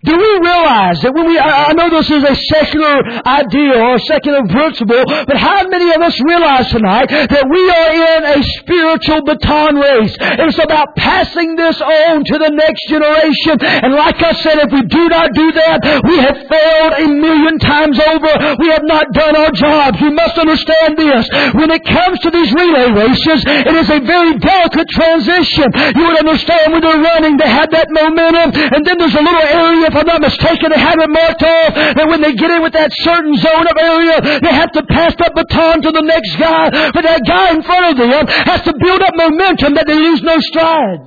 Do we realize that when I know this is a secular idea or a secular principle, but how many of us realize tonight that we are in a spiritual baton race? It's about passing this on to the next generation. And like I said, if we do not do that, we have failed a million times over. We have not done our jobs. You must understand this. When it comes to these relay races, it is a very delicate transition. You would understand when they're running, they have that momentum, and then there's a little area, if I'm not mistaken, they have it marked off, and when they get in with that certain zone of area, they have to pass that baton to the next guy, but that guy in front of them has to build up momentum that they lose no stride.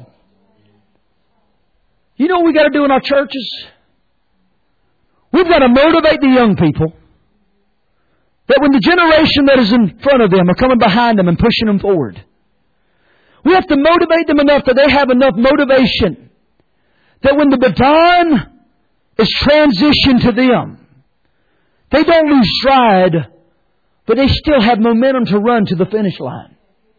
You know what we got to do in our churches? We've got to motivate the young people that when the generation that is in front of them are coming behind them and pushing them forward, we have to motivate them enough that they have enough motivation that when the baton is transitioned to them, they don't lose stride, but they still have momentum to run to the finish line.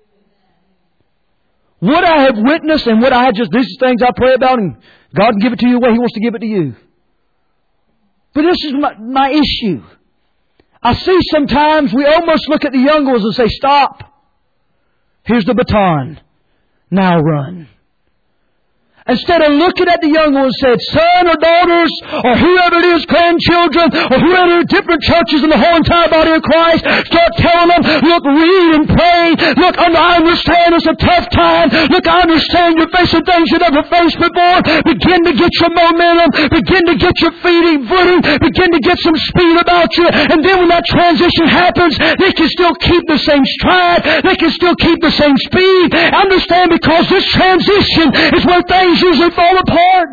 What I have witnessed and what I just, these things I pray about, and God can give it to you the way He wants to give it to you. But this is my issue. I see sometimes we almost look at the young ones and say, stop. Here's the baton. Now run. Instead of looking at the young ones and said, son or daughters, or whoever it is, grandchildren, or whoever, different churches in the whole entire body of Christ, start telling them, look, read and pray. Look, I understand it's a tough time. Look, I understand you're facing things you never faced before. Begin to get your momentum. Begin to get your footing. Begin to get some speed about you. And then when that transition happens, they can still keep the same stride. They can still keep the same speed. Understand, because this transition is where things usually fall apart.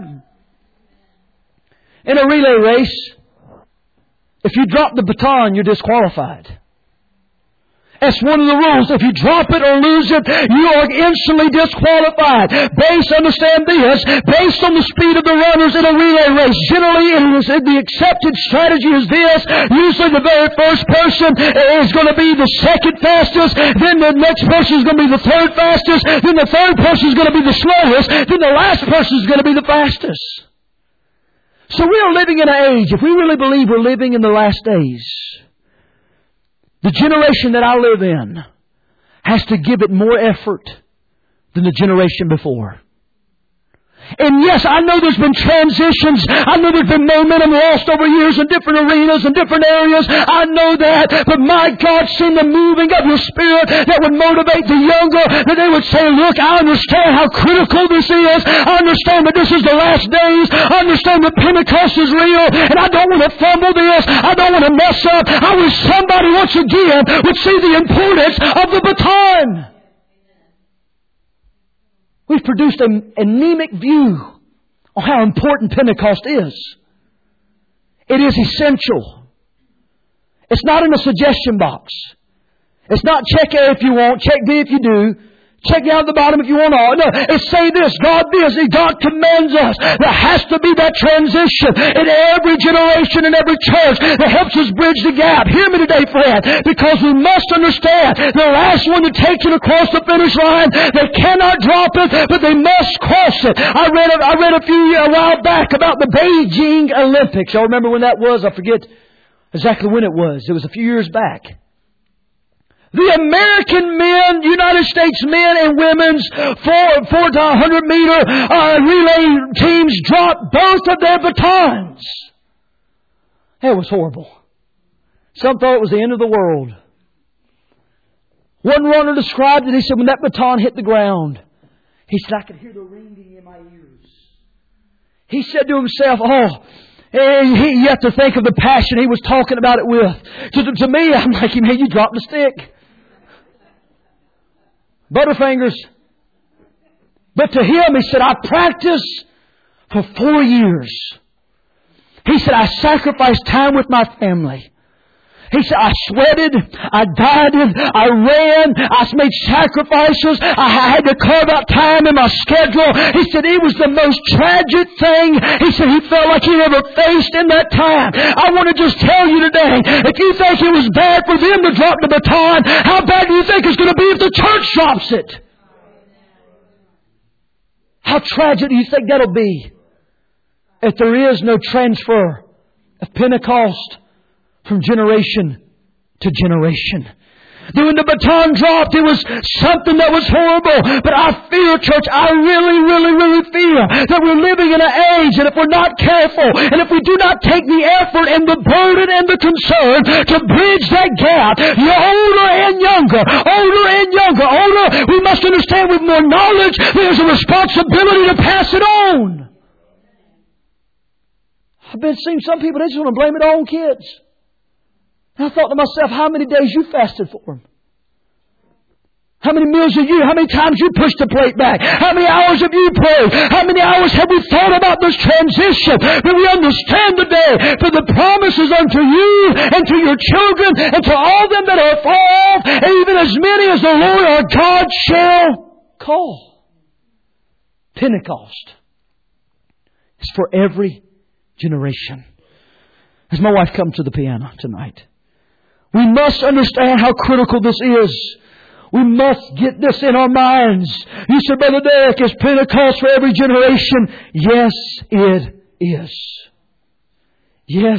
In a relay race, if you drop the baton, you're disqualified. That's one of the rules. If you drop it or lose it, you are instantly disqualified. Understand this, based on the speed of the runners in a relay race, generally the accepted strategy is this. Usually the very first person is going to be the second fastest, then the next person is going to be the third fastest, then the third person is going to be the slowest, then the last person is going to be the fastest. So we are living in an age, if we really believe we're living in the last days, the generation that I live in has to give it more effort than the generation before. And yes, I know there's been transitions. I know there's been momentum lost over years in different arenas and different areas. I know that. But my God, send the moving of your Spirit that would motivate the younger, that they would say, look, I understand how critical this is. I understand that this is the last days. I understand that Pentecost is real. And I don't want to fumble this. I don't want to mess up. I wish somebody once again would see the importance of the baton. We've produced an anemic view on how important Pentecost is. It is essential. It's not in a suggestion box. It's not check A if you want, check B if you do, check down at the bottom if you want all. No, it's say this, God commands us. There has to be that transition in every generation, in every church that helps us bridge the gap. Hear me today, friend, because we must understand the last one that takes it across the finish line, they cannot drop it, but they must cross it. I read a while back about the Beijing Olympics. Y'all remember when that was? I forget exactly when it was. It was a few years back. The American men, United States men and women's 4 to 100 meter relay teams dropped both of their batons. It was horrible. Some thought it was the end of the world. One runner described it. He said, when that baton hit the ground, he said, I could hear the ringing in my ears. He said to himself, you have to think of the passion he was talking about it with. To me, I'm like, man, you dropped the stick. Butterfingers. But to him, he said, I practiced for 4 years. He said, I sacrificed time with my family. He said, I sweated, I dieted, I ran, I made sacrifices, I had to carve out time in my schedule. He said, it was the most tragic thing. He said, he felt like he ever faced in that time. I want to just tell you today, if you think it was bad for them to drop the baton, how bad do you think it's going to be if the church drops it? How tragic do you think that'll be? If there is no transfer of Pentecost from generation to generation. Then when the baton dropped, it was something that was horrible. But I fear, church, I really fear that we're living in an age that if we're not careful, and if we do not take the effort and the burden and the concern to bridge that gap, you're older and younger, we must understand with more knowledge, there's a responsibility to pass it on. I've been seeing some people, they just want to blame it on kids. And I thought to myself, how many days you fasted for them? How many meals have you? How many times you pushed the plate back? How many hours have you prayed? How many hours have we thought about this transition? That we understand today, for the promises unto you and to your children and to all them that are far off, and even as many as the Lord our God shall call. Pentecost is for every generation. As my wife comes to the piano tonight, we must understand how critical this is. We must get this in our minds. You said, Brother Derek, is Pentecost for every generation? Yes, it is. Yes,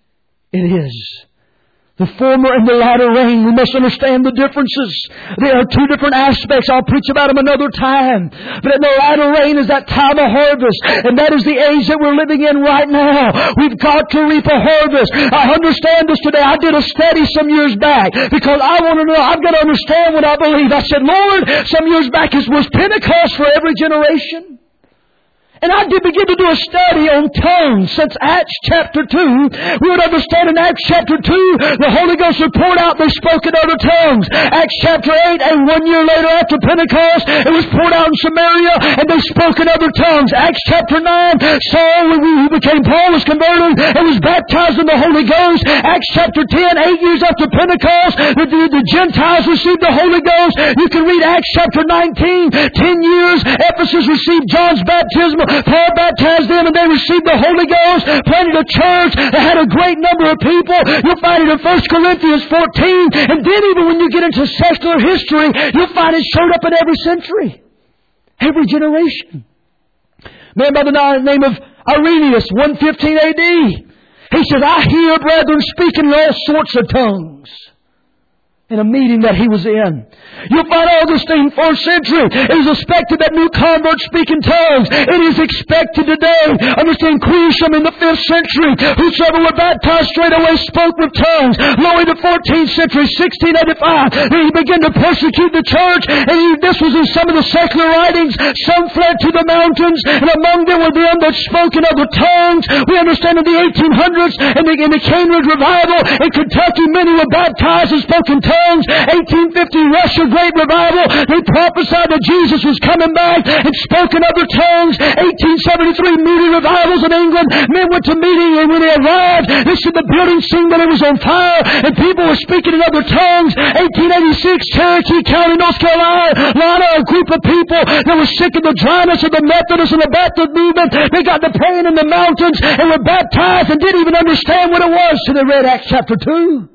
it is. The former and the latter rain, we must understand the differences. There are two different aspects. I'll preach about them another time. But in the latter rain is that time of harvest. And that is the age that we're living in right now. We've got to reap a harvest. I understand this today. I did a study some years back because I want to know, I've got to understand what I believe. I said, Lord, some years back, was Pentecost for every generation? And I did begin to do a study on tongues since Acts chapter 2. We would understand in Acts chapter 2, the Holy Ghost would pour out, they spoke in other tongues. Acts chapter 8, and 1 year later after Pentecost, it was poured out in Samaria, and they spoke in other tongues. Acts chapter 9, Saul, who became Paul, was converted and was baptized in the Holy Ghost. Acts chapter 10, 8 years after Pentecost, the Gentiles received the Holy Ghost. You can read Acts chapter 19, 10 years, Ephesus received John's baptism. Paul baptized them and they received the Holy Ghost, planted a church that had a great number of people. You'll find it in 1 Corinthians 14. And then even when you get into secular history, you'll find it showed up in every century. Every generation. A man by the name of Irenaeus, 115 AD. He says, I hear brethren speaking in all sorts of tongues. In a meeting that he was in. You'll find Augustine, 4th century. It is expected that new converts speak in tongues. It is expected today. Understand Quisham in the 5th century. Whosoever were baptized straight away spoke with tongues. Lower the 14th century, 1685. He began to persecute the church. And this was in some of the secular writings. Some fled to the mountains. And among them were them that spoke in other tongues. We understand in the 1800s, in the Cane Ridge Revival in Kentucky, many were baptized and spoke in tongues. 1850 Russia Great Revival, they prophesied that Jesus was coming back and spoke in other tongues. 1873 Moody Revivals in England, men went to meeting and when they arrived, they said the building seemed that it was on fire and people were speaking in other tongues. 1886 Cherokee County, North Carolina, a group of people that were sick of the dryness of the Methodists and the Baptist movement, they got to praying in the mountains and were baptized and didn't even understand what it was till they read Acts chapter 2.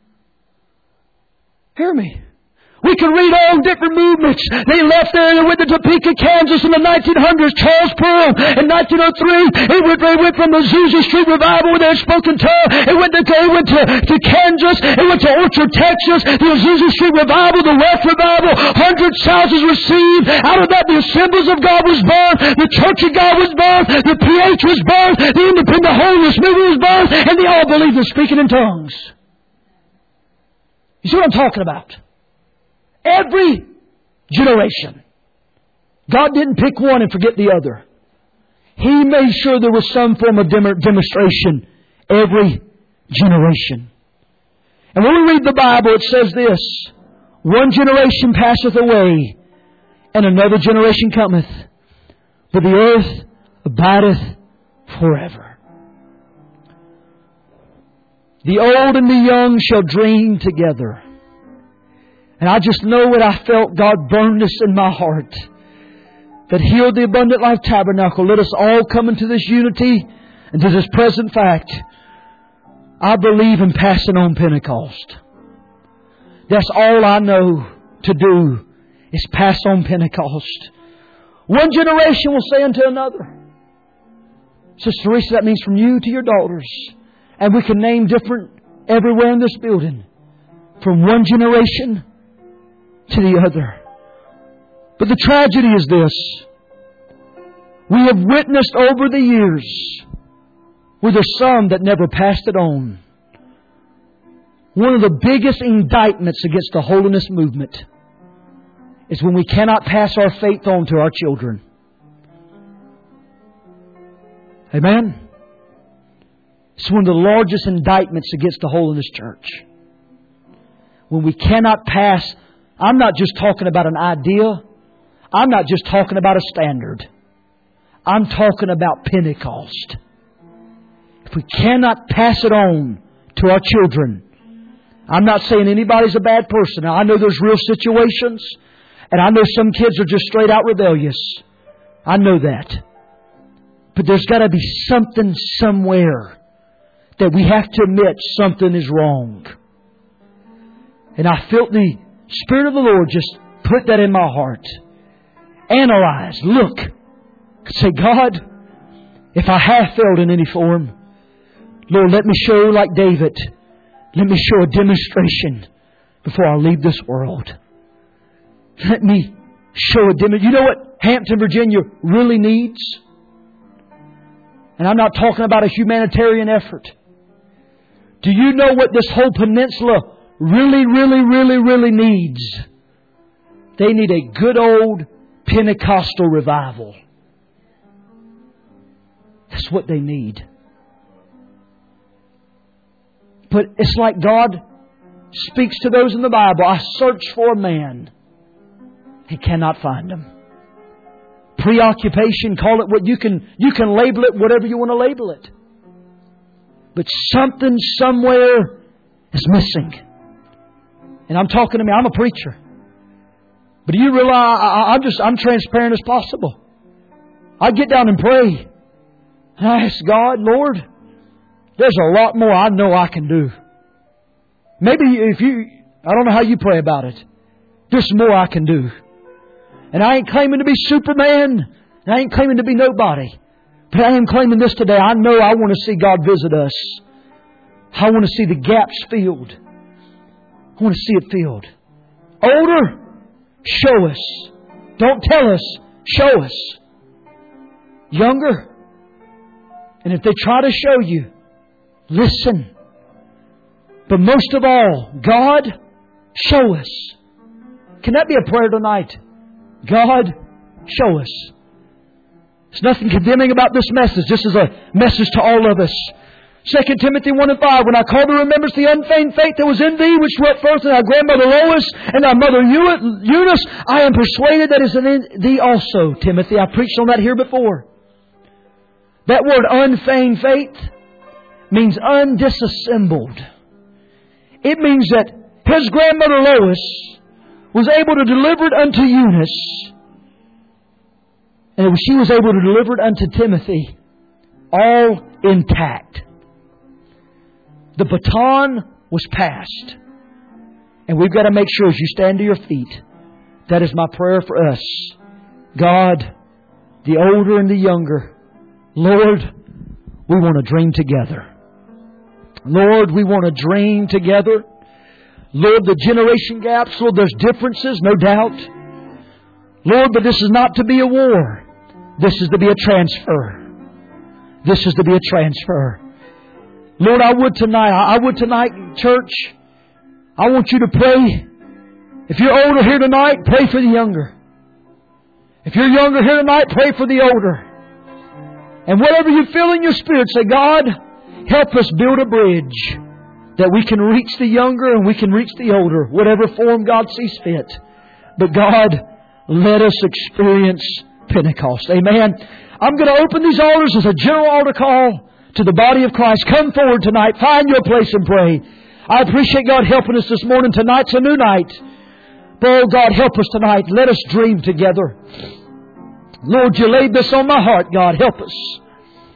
Hear me. We can read all different movements. They left there and went to Topeka, Kansas in the 1900s. Charles Pearl in 1903. They went from the Azusa Street Revival where they had spoken tongue. It went to Kansas. It went to Orchard, Texas. The Azusa Street Revival, the West Revival. Hundreds, thousands received. Out of that, the Assemblies of God was birthed. The Church of God was birthed. The PH was birthed. The Independent Holiness Movement was birthed. And they all believed in speaking in tongues. You see what I'm talking about? Every generation. God didn't pick one and forget the other. He made sure there was some form of demonstration every generation. And when we read the Bible, it says this: one generation passeth away, and another generation cometh, but the earth abideth forever. The old and the young shall dream together. And I just know what I felt. God burned this in my heart. That here at the Abundant Life Tabernacle, let us all come into this unity and to this present fact. I believe in passing on Pentecost. That's all I know to do is pass on Pentecost. One generation will say unto another. Sister Teresa, that means from you to your daughters. And we can name different everywhere in this building. From one generation to the other. But the tragedy is this. We have witnessed over the years where there's some that never passed it on. One of the biggest indictments against the holiness movement is when we cannot pass our faith on to our children. Amen? It's one of the largest indictments against the holiness church. When we cannot pass, I'm not just talking about an idea. I'm not just talking about a standard. I'm talking about Pentecost. If we cannot pass it on to our children, I'm not saying anybody's a bad person. Now, I know there's real situations, and I know some kids are just straight out rebellious. I know that. But there's got to be something somewhere that we have to admit something is wrong. And I felt the Spirit of the Lord just put that in my heart. Analyze, look. Say, God, if I have failed in any form, Lord, let me show like David. Let me show a demonstration before I leave this world. Let me show a demonstration. You know what Hampton, Virginia really needs? And I'm not talking about a humanitarian effort. Do you know what this whole peninsula really needs? They need a good old Pentecostal revival. That's what they need. But it's like God speaks to those in the Bible. I search for a man. He cannot find him. Preoccupation, call it what you can label it whatever you want to label it. But something somewhere is missing. And I'm talking to me, I'm a preacher. But do you realize I'm transparent as possible. I get down and pray. And I ask God, Lord, there's a lot more I know I can do. Maybe I don't know how you pray about it. There's more I can do. And I ain't claiming to be Superman. And I ain't claiming to be nobody. But I am claiming this today. I know I want to see God visit us. I want to see the gaps filled. I want to see it filled. Older, show us. Don't tell us, show us. Younger, and if they try to show you, listen. But most of all, God, show us. Can that be a prayer tonight? God, show us. There's nothing condemning about this message. This is a message to all of us. 2 Timothy 1:5, when I call to remembrance the unfeigned faith that was in thee, which dwelt first in thy grandmother Lois and thy mother Eunice, I am persuaded that is in thee also, Timothy. I preached on that here before. That word unfeigned faith means undisassembled. It means that his grandmother Lois was able to deliver it unto Eunice, and she was able to deliver it unto Timothy, all intact. The baton was passed. And we've got to make sure as you stand to your feet, that is my prayer for us. God, the older and the younger, Lord, we want to dream together. Lord, we want to dream together. Lord, the generation gaps, Lord, there's differences, no doubt. Lord, but this is not to be a war. This is to be a transfer. This is to be a transfer. Lord, I would tonight, church, I want you to pray. If you're older here tonight, pray for the younger. If you're younger here tonight, pray for the older. And whatever you feel in your spirit, say, God, help us build a bridge that we can reach the younger and we can reach the older, whatever form God sees fit. But God, let us experience Pentecost. Amen. I'm going to open these altars as a general altar call to the body of Christ. Come forward tonight. Find your place and pray. I appreciate God helping us this morning. Tonight's a new night. Oh, God, help us tonight. Let us dream together. Lord, you laid this on my heart, God. Help us.